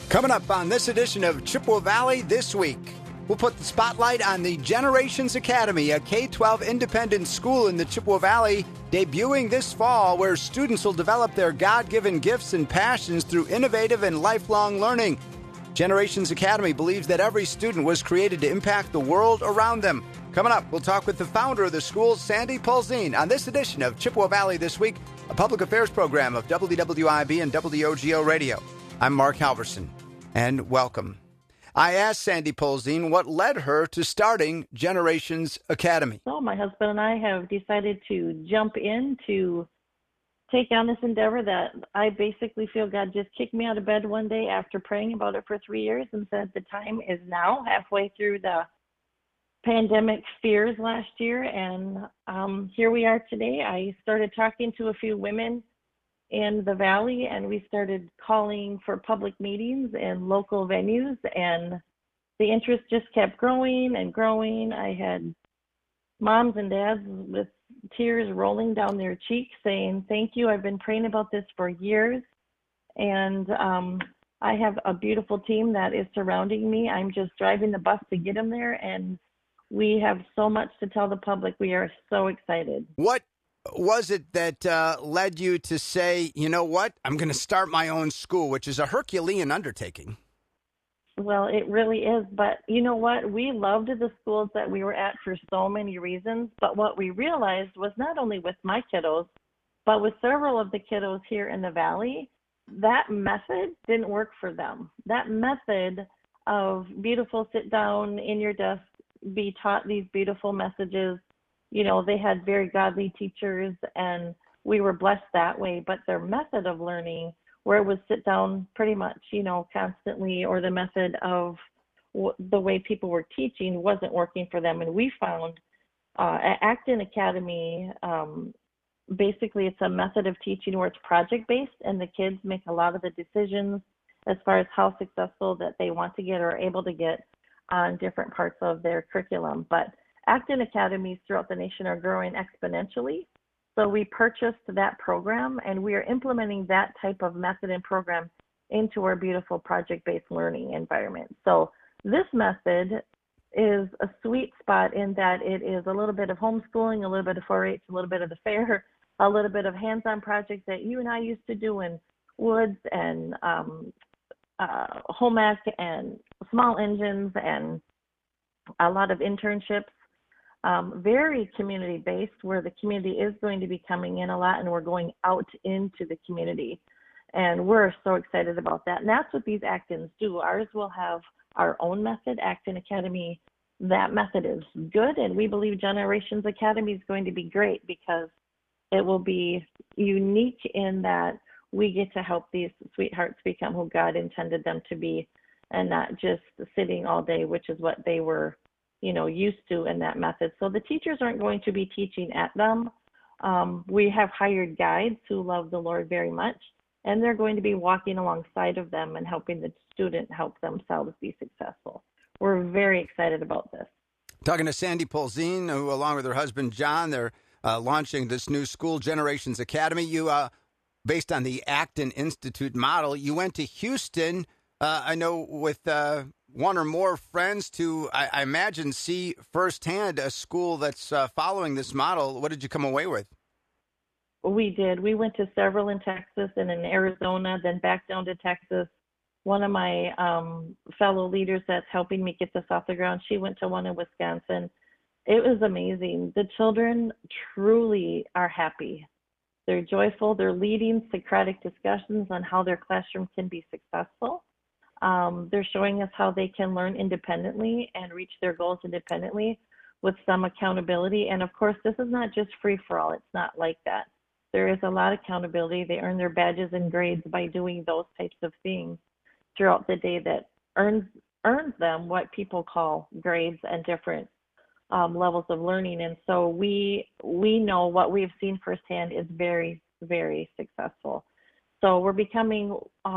Coming up on this edition of Chippewa Valley This Week, we'll put the spotlight on the Generations Academy, a K-12 independent school in the Chippewa Valley, debuting this fall, where students will develop their God-given gifts and passions through innovative and lifelong learning. Generations Academy believes that every student was created to impact the world around them. Coming up, we'll talk with the founder of the school, Sandy Polzin, on this edition of Chippewa Valley This Week, a public affairs program of WWIB and WOGO Radio. I'm Mark Halverson, and welcome. I asked Sandy Polzin what led her to starting Generations Academy. So my husband and I have decided to jump in to take on this endeavor that I basically feel God just kicked me out of bed one day after praying about it for 3 years and said the time is now, halfway through the pandemic fears last year. And here we are today. I started talking to a few women in the Valley, and we started calling for public meetings in local venues, and the interest just kept growing and growing. I had moms and dads with tears rolling down their cheeks saying, "Thank you, I've been praying about this for years." And I have a beautiful team that is surrounding me. I'm just driving the bus to get them there, and we have so much to tell the public. We are so excited. What was it that led you to say, you know what, I'm going to start my own school, which is a Herculean undertaking? Well, it really is. But you know what? We loved the schools that we were at for so many reasons. But what we realized was not only with my kiddos, but with several of the kiddos here in the Valley, that method didn't work for them. That method of beautiful sit down in your desk, be taught these beautiful messages. You know, they had very godly teachers, and we were blessed that way. But their method of learning, where it was sit down pretty much, you know, constantly, or the method of the way people were teaching wasn't working for them. And we found at Acton Academy, basically it's a method of teaching where it's project-based, and the kids make a lot of the decisions as far as how successful that they want to get or are able to get on different parts of their curriculum. But Acton Academies throughout the nation are growing exponentially. So we purchased that program, and we are implementing that type of method and program into our beautiful project-based learning environment. So this method is a sweet spot in that it is a little bit of homeschooling, a little bit of 4-H, a little bit of the fair, a little bit of hands-on projects that you and I used to do in woods and home ec and small engines, and a lot of internships. Very community-based, where the community is going to be coming in a lot, and we're going out into the community. And we're so excited about that. And that's what these Actons do. Ours will have our own method, Acton Academy. That method is good, and we believe Generations Academy is going to be great because it will be unique in that we get to help these sweethearts become who God intended them to be, and not just sitting all day, which is what they were, you know, used to in that method. So the teachers aren't going to be teaching at them. We have hired guides who love the Lord very much, and they're going to be walking alongside of them and helping the student help themselves be successful. We're very excited about this. Talking to Sandy Polzin, who, along with her husband, John, they're launching this new school, Generations Academy. You, based on the Acton Institute model, you went to Houston, I know, with one or more friends to, I imagine, see firsthand a school that's following this model. What did you come away with? We did. We went to several in Texas and in Arizona, then back down to Texas. One of my fellow leaders that's helping me get this off the ground, she went to one in Wisconsin. It was amazing. The children truly are happy. They're joyful. They're leading Socratic discussions on how their classroom can be successful. They're showing us how they can learn independently and reach their goals independently with some accountability. And of course, this is not just free for all. It's not like that. There is a lot of accountability. They earn their badges and grades by doing those types of things throughout the day that earns them what people call grades and different levels of learning. And so we know what we've seen firsthand is very, very successful. So we're becoming,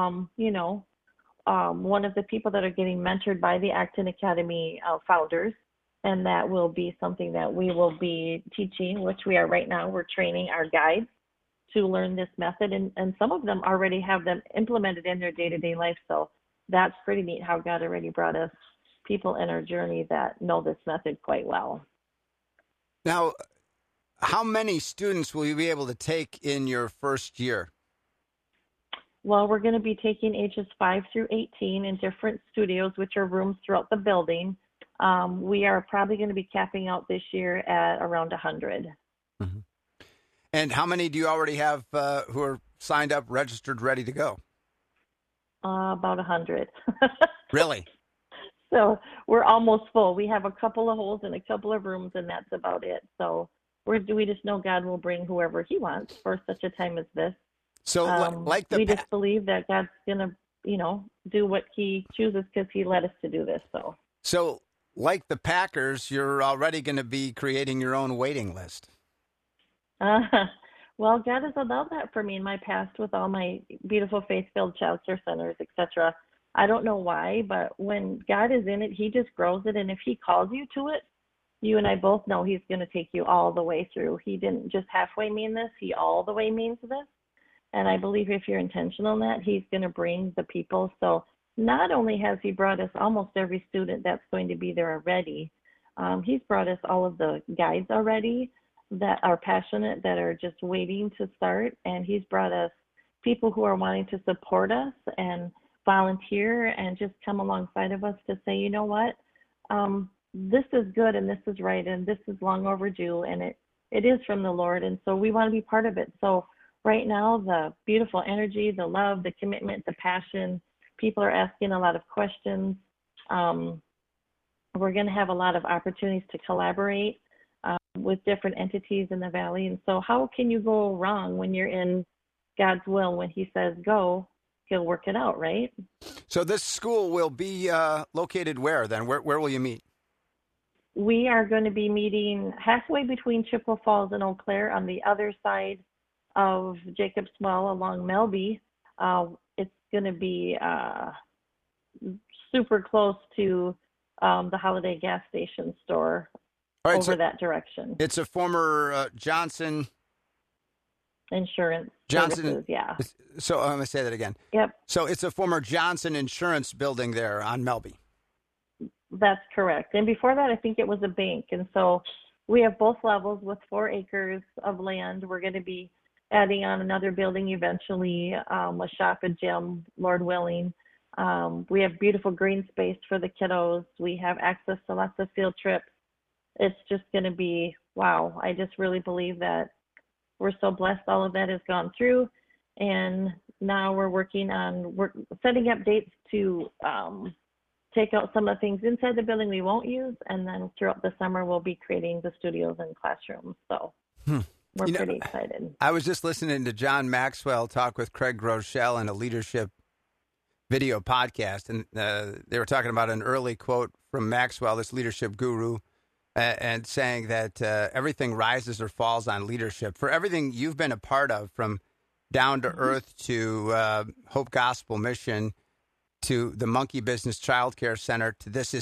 one of the people that are getting mentored by the Acton Academy founders, and that will be something that we will be teaching, which we are right now. We're training our guides to learn this method, and some of them already have them implemented in their day-to-day life. So that's pretty neat how God already brought us people in our journey that know this method quite well. Now, how many students will you be able to take in your first year? Well, we're going to be taking ages 5 through 18 in different studios, which are rooms throughout the building. We are probably going to be capping out this year at around 100. Mm-hmm. And how many do you already have who are signed up, registered, ready to go? About 100. Really? So we're almost full. We have a couple of holes in a couple of rooms, and that's about it. So we just know God will bring whoever He wants for such a time as this. So, we just believe that God's gonna, do what He chooses because He led us to do this. So, like the Packers, you're already going to be creating your own waiting list. Well, God has allowed that for me in my past with all my beautiful faith-filled child care centers, etc. I don't know why, but when God is in it, He just grows it. And if He calls you to it, you and I both know He's going to take you all the way through. He didn't just halfway mean this. He all the way means this. And I believe if you're intentional in that, He's going to bring the people. So not only has He brought us almost every student that's going to be there already, He's brought us all of the guides already that are passionate, that are just waiting to start. And He's brought us people who are wanting to support us and volunteer and just come alongside of us to say, you know what, this is good and this is right and this is long overdue and it is from the Lord. And so we want to be part of it. So right now, the beautiful energy, the love, the commitment, the passion, people are asking a lot of questions. We're going to have a lot of opportunities to collaborate with different entities in the Valley. And so how can you go wrong when you're in God's will? When He says go, He'll work it out, right? So this school will be located where then? Where will you meet? We are going to be meeting halfway between Chippewa Falls and Eau Claire on the other side of Jacob's Well along Melby. It's going to be super close to the Holiday gas station store over that direction. It's a former Johnson Insurance Services, yeah. So I'm going to say that again. Yep. So it's a former Johnson Insurance building there on Melby. That's correct. And before that, I think it was a bank. And so we have both levels with 4 acres of land. We're going to be adding on another building eventually, a shop and gym, Lord willing. We have beautiful green space for the kiddos. We have access to lots of field trips. It's just going to be, wow. I just really believe that we're so blessed all of that has gone through. And now we're setting up dates to take out some of the things inside the building we won't use. And then throughout the summer, we'll be creating the studios and classrooms. So we're pretty excited. I was just listening to John Maxwell talk with Craig Rochelle in a leadership video podcast. And they were talking about an early quote from Maxwell, this leadership guru, and saying that everything rises or falls on leadership. For everything you've been a part of, from Down to Earth to Hope Gospel Mission to the Monkey Business Child Care Center to this,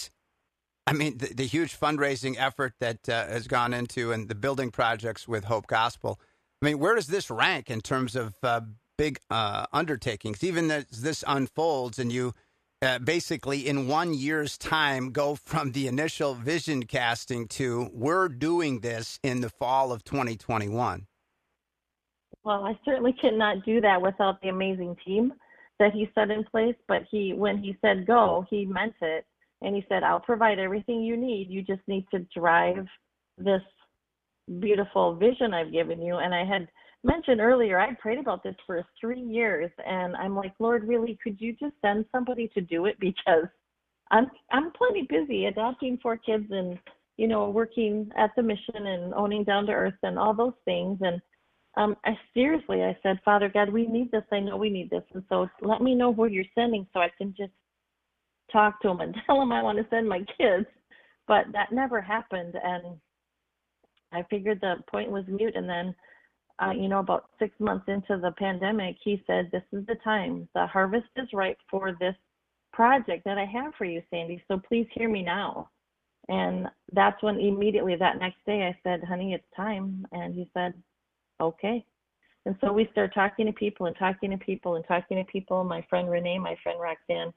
the huge fundraising effort that has gone into and the building projects with Hope Gospel. I mean, where does this rank in terms of big undertakings? Even as this unfolds and you basically in 1 year's time go from the initial vision casting to we're doing this in the fall of 2021. Well, I certainly cannot do that without the amazing team that He set in place. But when He said go, He meant it. And He said, I'll provide everything you need. You just need to drive this beautiful vision I've given you. And I had mentioned earlier, I prayed about this for 3 years. And I'm like, Lord, really, could you just send somebody to do it? Because I'm plenty busy adopting 4 kids and, working at the mission and owning Down to Earth and all those things. And I said, Father God, we need this. I know we need this. And so let me know who you're sending so I can just talk to them and tell them I want to send my kids. But that never happened. And I figured the point was mute. And then, about 6 months into the pandemic, He said, this is the time. The harvest is ripe for this project that I have for you, Sandy. So please hear me now. And that's when immediately that next day I said, honey, it's time. And He said, okay. And so we started talking to people and talking to people and talking to people. My friend Renee, my friend Roxanne,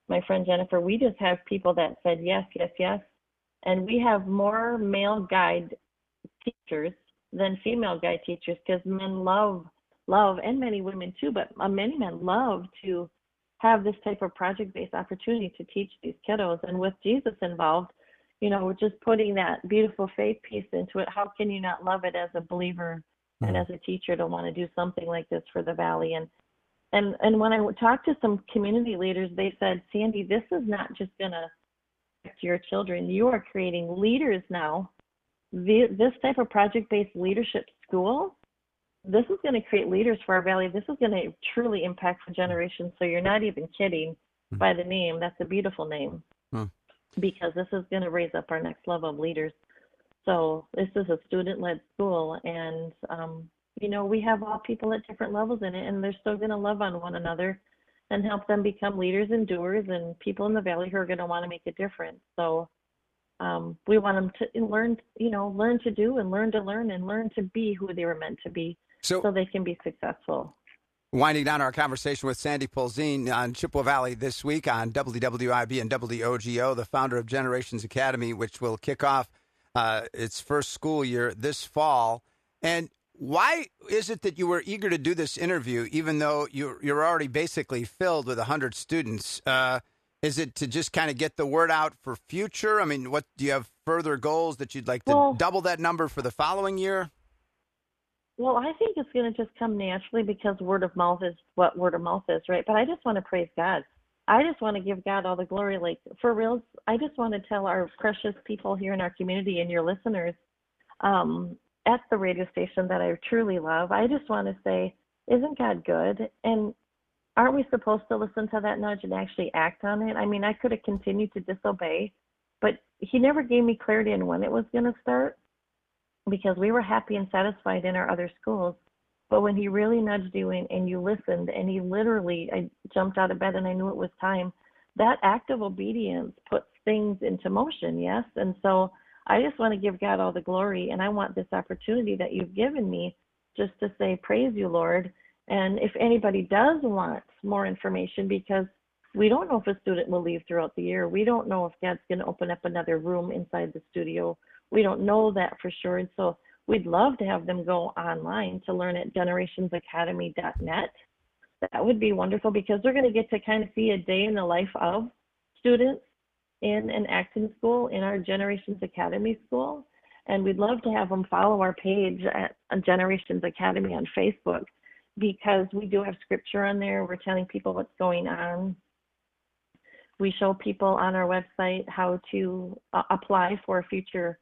my friend Jennifer, we just have people that said yes, yes, yes. And we have more male guide teachers than female guide teachers because men love, and many women too, but many men love to have this type of project-based opportunity to teach these kiddos. And with Jesus involved, we're just putting that beautiful faith piece into it. How can you not love it as a believer and as a teacher to want to do something like this for the Valley? And when I talked to some community leaders, they said, Sandy, this is not just going to affect your children. You are creating leaders now. This type of project-based leadership school, this is going to create leaders for our Valley. This is going to truly impact for generations. So you're not even kidding by the name. That's a beautiful name because this is going to raise up our next level of leaders. So this is a student-led school, and we have all people at different levels in it, and they're still going to love on one another and help them become leaders and doers and people in the Valley who are going to want to make a difference. So we want them to learn to do and learn to learn and learn to be who they were meant to be so they can be successful. Winding down our conversation with Sandy Polzin on Chippewa Valley this week on WWIB and WOGO, the founder of Generations Academy, which will kick off its first school year this fall. And why is it that you were eager to do this interview, even though you're already basically filled with 100 students? Is it to just kind of get the word out for future? I mean, what do you have further goals that you'd like to double that number for the following year? Well, I think it's going to just come naturally because word of mouth is what word of mouth is, right? But I just want to praise God. I just want to give God all the glory. Like, for reals, I just want to tell our precious people here in our community and your listeners at the radio station that I truly love, I just want to say, isn't God good? And aren't we supposed to listen to that nudge and actually act on it? I mean, I could have continued to disobey, but he never gave me clarity on when it was going to start because we were happy and satisfied in our other schools. But when he really nudged you and you listened and he literally, I jumped out of bed and I knew it was time, that act of obedience puts things into motion, yes? And so I just want to give God all the glory, and I want this opportunity that you've given me just to say, praise you, Lord. And if anybody does want more information, because we don't know if a student will leave throughout the year. We don't know if God's going to open up another room inside the studio. We don't know that for sure. And so we'd love to have them go online to learn at generationsacademy.net. That would be wonderful because they're going to get to kind of see a day in the life of students in an acting school, in our Generations Academy school. And we'd love to have them follow our page at Generations Academy on Facebook because we do have scripture on there. We're telling people what's going on. We show people on our website how to apply for a future,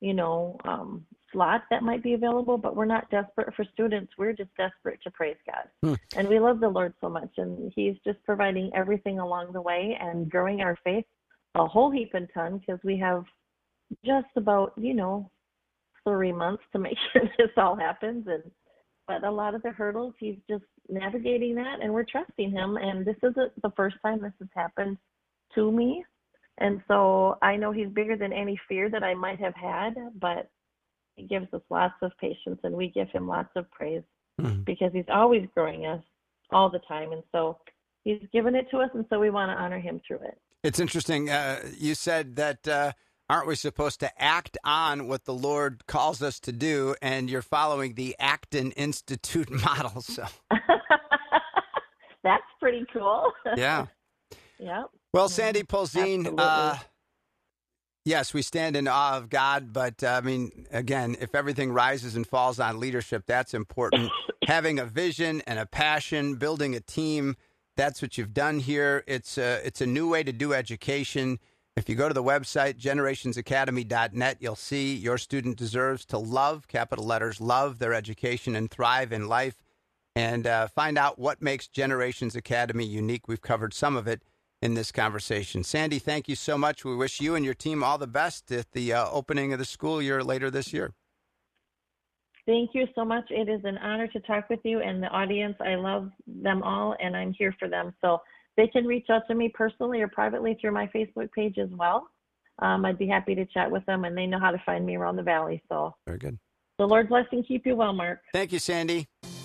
slot that might be available, but we're not desperate for students. We're just desperate to praise God. And we love the Lord so much, and he's just providing everything along the way and growing our faith a whole heap and ton because we have just about, 3 months to make sure this all happens. But a lot of the hurdles, he's just navigating that, and we're trusting him. And this isn't the first time this has happened to me. And so I know he's bigger than any fear that I might have had, but he gives us lots of patience, and we give him lots of praise because he's always growing us all the time. And so he's given it to us, and so we want to honor him through it. It's interesting. You said that aren't we supposed to act on what the Lord calls us to do? And you're following the Acton Institute model. So that's pretty cool. Yeah. Yeah. Well, Sandy Polzin, yes, we stand in awe of God. But again, if everything rises and falls on leadership, that's important. Having a vision and a passion, building a team. That's what you've done here. It's a new way to do education. If you go to the website, generationsacademy.net, you'll see your student deserves to love, capital letters, love their education and thrive in life, and find out what makes Generations Academy unique. We've covered some of it in this conversation. Sandy, thank you so much. We wish you and your team all the best at the opening of the school year later this year. Thank you so much. It is an honor to talk with you and the audience. I love them all, and I'm here for them. So they can reach out to me personally or privately through my Facebook page as well. I'd be happy to chat with them, and they know how to find me around the Valley. So very good. The Lord bless and keep you well, Mark. Thank you, Sandy.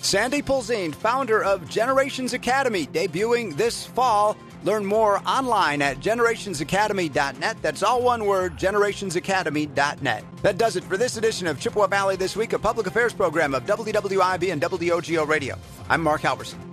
Sandy Pulzine, founder of Generations Academy, debuting this fall. Learn more online at generationsacademy.net. That's all one word, generationsacademy.net. That does it for this edition of Chippewa Valley This Week, a public affairs program of WWIB and WOGO Radio. I'm Mark Halverson.